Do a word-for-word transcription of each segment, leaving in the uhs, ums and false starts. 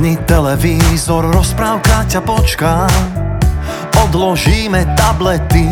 Vypni televízor, rozprávka ťa počká. Odložíme tablety.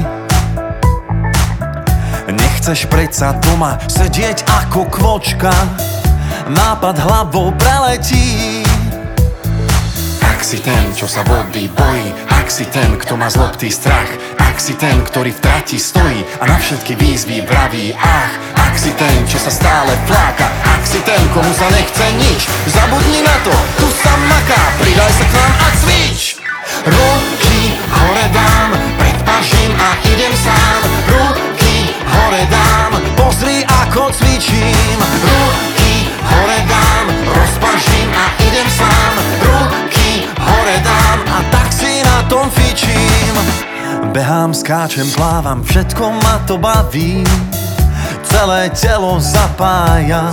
Nechceš predsa doma sedieť ako kvočka. Nápad hlavou preletí. Ak si ten, čo sa vody bojí, ak si ten, kto má zlobtý strach, ak si ten, ktorý v trati stojí a na všetky výzvy vraví ach, ak si ten, čo sa stále fláka, ak si ten, komu sa nechce nič, zabudni na to, tu sa maká, pridaj sa k nám a cvič. Ruky hore dám, predpažím a idem sám. Ruky hore dám, pozri ako cvičím. Ruky hore dám, rozpažím a idem sám. Ruky hore dám a tak si na tom fičím. Behám, skáčem, plávam, všetko ma to baví. Celé telo zapájam.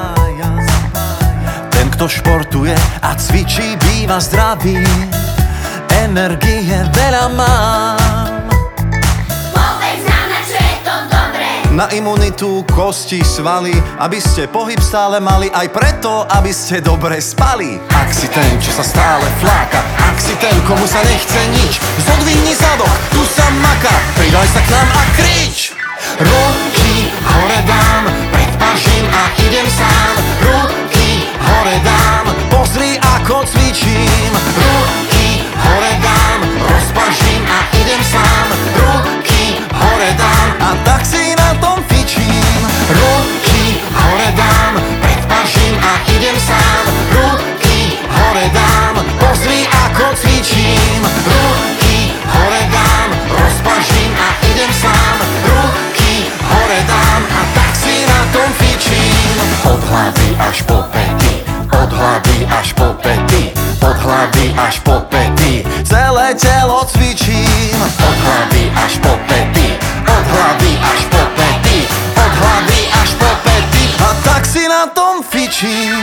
Ten, kto športuje a cvičí, býva zdravý. Energie veľa mám. Povedz nám, na čo je to dobré. Na imunitu, kosti, svaly, aby ste pohyb stále mali, aj preto, aby ste dobre spali. Ak si ten, čo sa stále fláka, ak si ten, komu sa nechce nič, zodvihni zadok, tu sa maká, pridaj sa k nám a krič. Ruky hore dám, predpažím a idem sám. Ruky hore dám, Pozri ako cvičím. ruky hore dám, rozpažím a idem sám. Ruky hore dám, A tak si na tom fičím. ruky hore dám, predpažím a idem sám. Ruky hore dám, Pozri ako cvičím. ruky hore dám, rozpažím a idem sám. Ruky hore dám a tak si na tom fičím. Od hlavy až po pety, od hlavy až po pety, od hlavy až po pety, Celé telo cvičím. od hlavy až po pety, od hlavy až po pety, od hlavy až po pety. A tak si na tom fičím.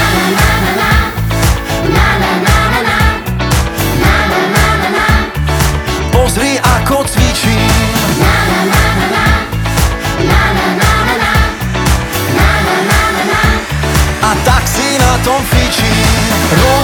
Pozri ako cvičím. A tak si na tom fičím.